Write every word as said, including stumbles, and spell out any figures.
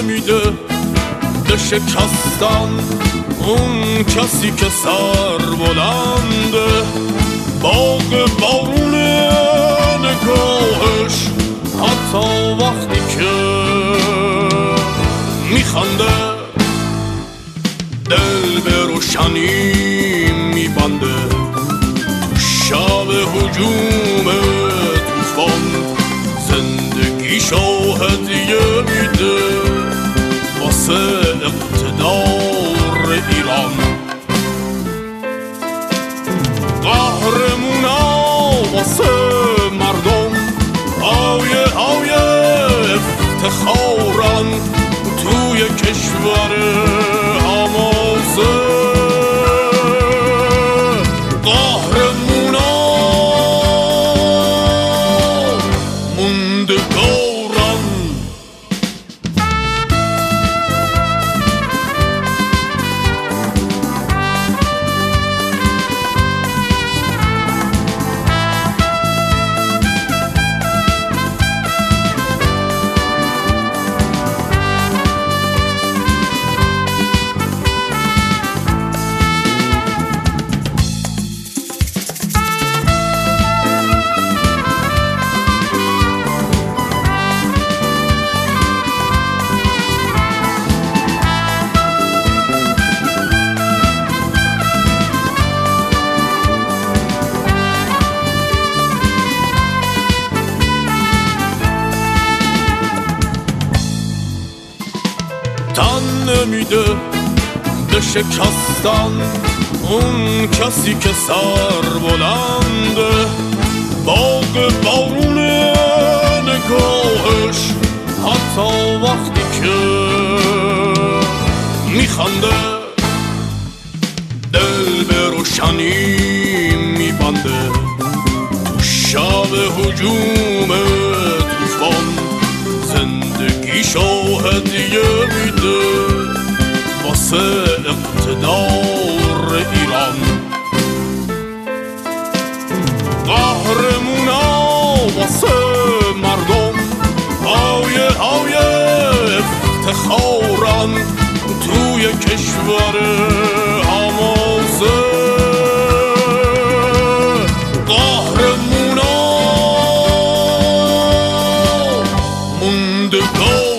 نمیده به شکستن اون کسی که سر بلنده. باغ بارونه نگاهش حتی وقتی که میخنده دل به روشنی میبنده. شب هجوم توفان زندگیشو هدیه میده واسه اقتدار ایران. قهرمونا واسه مردم آیه آیه افتخارن توی کشور آمازه. قهرمونا موندگارن. تن نمیده به شکستن اون کسی که سر بلنده. باغ بارونه نگاهش حتی وقتی که میخنده دل به روشنی میبنده. تو شب هجوم توفان زندگیشو هدیه میده واسه اقتدار ایران. قهرمونا واسه مردم آیه آیه افتخارن توی کشور آمازه. قهرمونا موندگار.